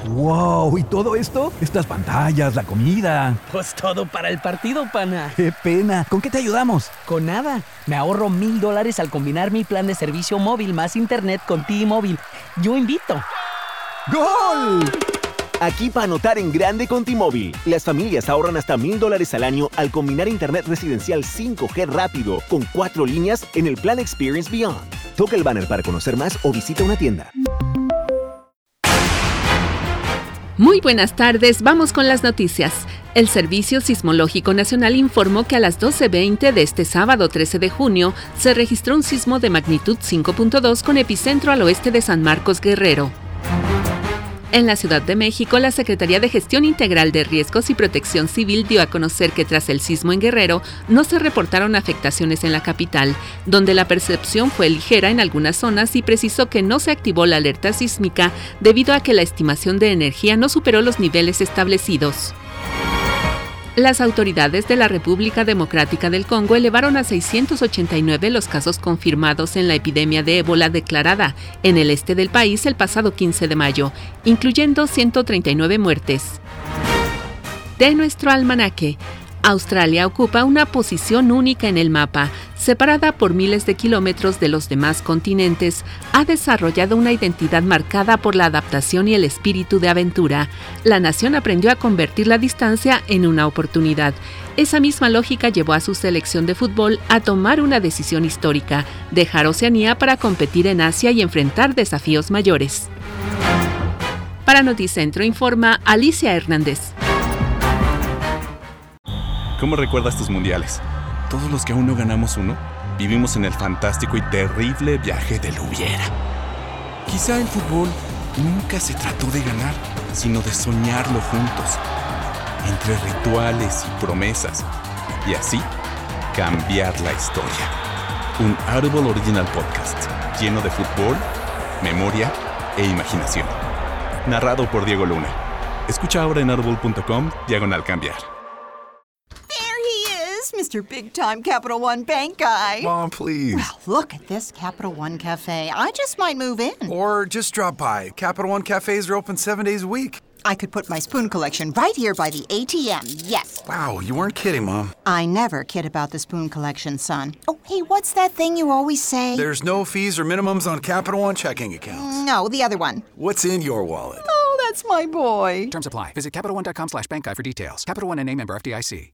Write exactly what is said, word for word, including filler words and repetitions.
¡Wow! ¿Y todo esto? Estas pantallas, la comida. Pues todo para el partido, pana. ¡Qué pena! ¿Con qué te ayudamos? Con nada. Me ahorro mil dólares al combinar mi plan de servicio móvil más internet con T-Mobile. Yo invito. ¡Gol! Aquí para anotar en grande con T-Mobile. Las familias ahorran hasta mil dólares al año al combinar internet residencial cinco G rápido con cuatro líneas en el plan Experience Beyond. Toca el banner para conocer más o visita una tienda. Muy buenas tardes, vamos con las noticias. El Servicio Sismológico Nacional informó que a las doce veinte de este sábado trece de junio se registró un sismo de magnitud cinco punto dos con epicentro al oeste de San Marcos, Guerrero. En la Ciudad de México, la Secretaría de Gestión Integral de Riesgos y Protección Civil dio a conocer que tras el sismo en Guerrero no se reportaron afectaciones en la capital, donde la percepción fue ligera en algunas zonas y precisó que no se activó la alerta sísmica debido a que la estimación de energía no superó los niveles establecidos. Las autoridades de la República Democrática del Congo elevaron a seiscientos ochenta y nueve los casos confirmados en la epidemia de ébola declarada en el este del país el pasado quince de mayo, incluyendo ciento treinta y nueve muertes. De nuestro almanaque, Australia ocupa una posición única en el mapa, separada por miles de kilómetros de los demás continentes, ha desarrollado una identidad marcada por la adaptación y el espíritu de aventura. La nación aprendió a convertir la distancia en una oportunidad. Esa misma lógica llevó a su selección de fútbol a tomar una decisión histórica, dejar Oceanía para competir en Asia y enfrentar desafíos mayores. Para Noticentro informa Alicia Hernández. ¿Cómo recuerdas tus mundiales? Todos los que aún no ganamos uno, vivimos en el fantástico y terrible viaje del hubiera. Quizá el fútbol nunca se trató de ganar, sino de soñarlo juntos, entre rituales y promesas, y así cambiar la historia. Un Audible Original Podcast, lleno de fútbol, memoria e imaginación. Narrado por Diego Luna. Escucha ahora en audible.com, diagonal cambiar. Mister Big Time Capital One Bank guy. Mom, please. Well, look at this Capital One Cafe. I just might move in. Or just drop by. Capital One cafes are open seven days a week. I could put my spoon collection right here by the A T M, yes. Wow, you weren't kidding, Mom. I never kid about the spoon collection, son. Oh, hey, what's that thing you always say? There's no fees or minimums on Capital One checking accounts. No, the other one. What's in your wallet? Oh, that's my boy. Terms apply. Visit CapitalOne.com slash bank guide for details. Capital One and a member F D I C.